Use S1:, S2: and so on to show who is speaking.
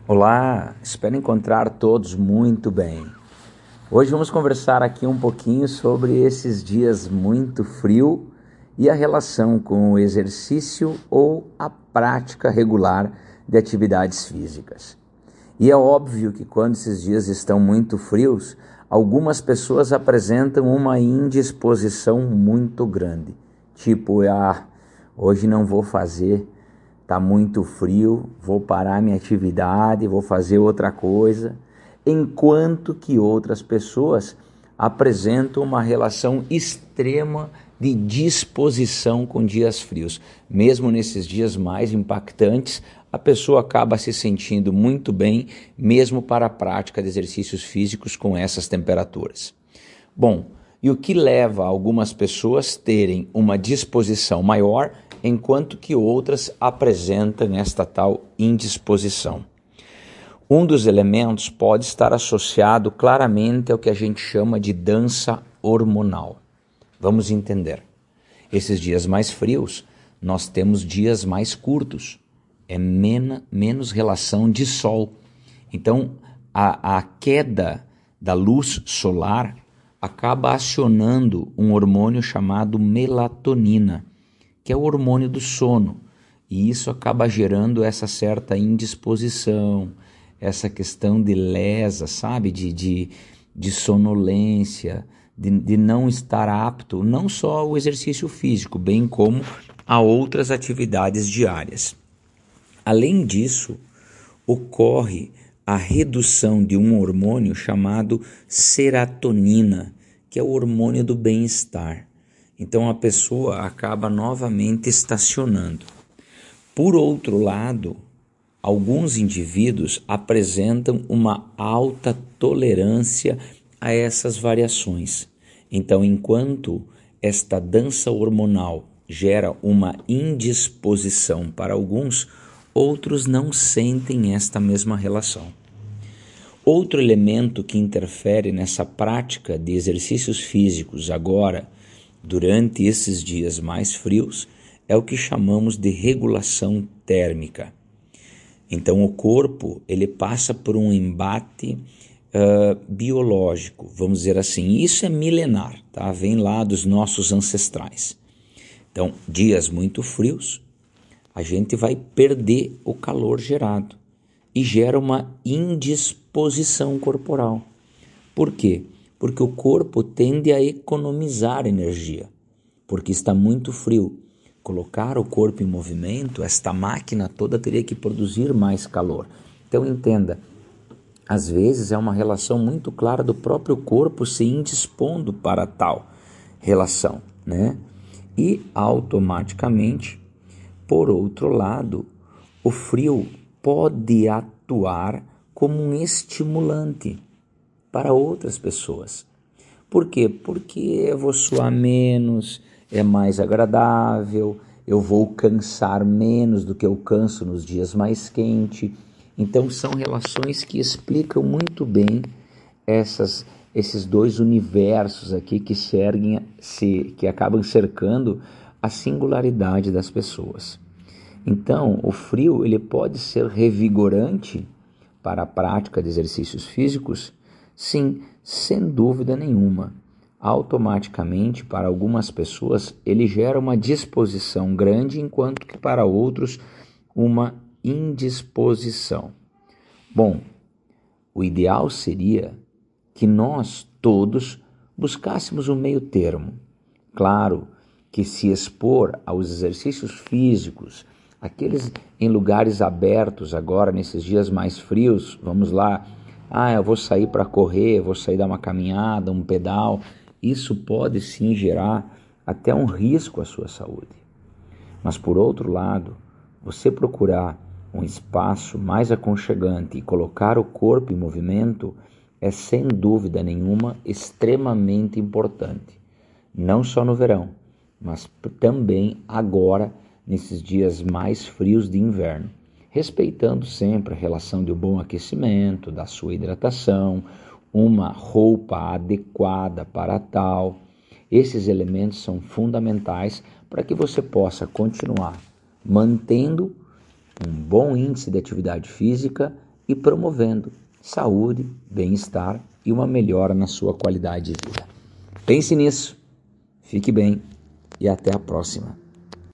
S1: Olá, espero encontrar todos muito bem. Hoje vamos conversar aqui um pouquinho sobre esses dias muito frio e a relação com o exercício ou a prática regular de atividades físicas. E é óbvio que quando esses dias estão muito frios, algumas pessoas apresentam uma indisposição muito grande. Tipo, hoje não vou fazer, está muito frio, vou parar minha atividade, vou fazer outra coisa, enquanto que outras pessoas apresentam uma relação extrema de disposição com dias frios. Mesmo nesses dias mais impactantes, a pessoa acaba se sentindo muito bem, mesmo para a prática de exercícios físicos com essas temperaturas. Bom, e o que leva algumas pessoas a terem uma disposição maior, enquanto que outras apresentam esta tal indisposição? Um dos elementos pode estar associado claramente ao que a gente chama de dança hormonal. Vamos entender. Esses dias mais frios, nós temos dias mais curtos. É menos relação de sol. Então, a queda da luz solar acaba acionando um hormônio chamado melatonina, que é o hormônio do sono, e isso acaba gerando essa certa indisposição, essa questão de lesa, sabe, de sonolência, de não estar apto, não só ao exercício físico, bem como a outras atividades diárias. Além disso, ocorre a redução de um hormônio chamado serotonina, que é o hormônio do bem-estar. Então a pessoa acaba novamente estacionando. Por outro lado, alguns indivíduos apresentam uma alta tolerância a essas variações. Então, enquanto esta dança hormonal gera uma indisposição para alguns, outros não sentem esta mesma relação. Outro elemento que interfere nessa prática de exercícios físicos agora, durante esses dias mais frios, é o que chamamos de regulação térmica. Então o corpo ele passa por um embate biológico, vamos dizer assim. Isso é milenar, tá? Vem lá dos nossos ancestrais. Então, dias muito frios, a gente vai perder o calor gerado e gera uma indisposição corporal. Por quê? Porque o corpo tende a economizar energia, porque está muito frio. Colocar o corpo em movimento, esta máquina toda teria que produzir mais calor. Então entenda, às vezes é uma relação muito clara do próprio corpo se indispondo para tal relação, né? E automaticamente, por outro lado, o frio pode atuar como um estimulante para outras pessoas. Por quê? Porque eu vou suar menos, é mais agradável, eu vou cansar menos do que eu canso nos dias mais quentes. Então são relações que explicam muito bem esses dois universos aqui que acabam cercando a singularidade das pessoas. Então o frio ele pode ser revigorante para a prática de exercícios físicos? Sim, sem dúvida nenhuma. Automaticamente, para algumas pessoas, ele gera uma disposição grande, enquanto que para outros, uma indisposição. Bom, o ideal seria que nós todos buscássemos um meio termo. Claro que se expor aos exercícios físicos, aqueles em lugares abertos agora, nesses dias mais frios, vamos lá, eu vou sair para correr, vou sair dar uma caminhada, um pedal, isso pode sim gerar até um risco à sua saúde. Mas por outro lado, você procurar um espaço mais aconchegante e colocar o corpo em movimento é sem dúvida nenhuma extremamente importante. Não só no verão, mas também agora nesses dias mais frios de inverno, respeitando sempre a relação de um bom aquecimento, da sua hidratação, uma roupa adequada para tal. Esses elementos são fundamentais para que você possa continuar mantendo um bom índice de atividade física e promovendo saúde, bem-estar e uma melhora na sua qualidade de vida. Pense nisso, fique bem e até a próxima.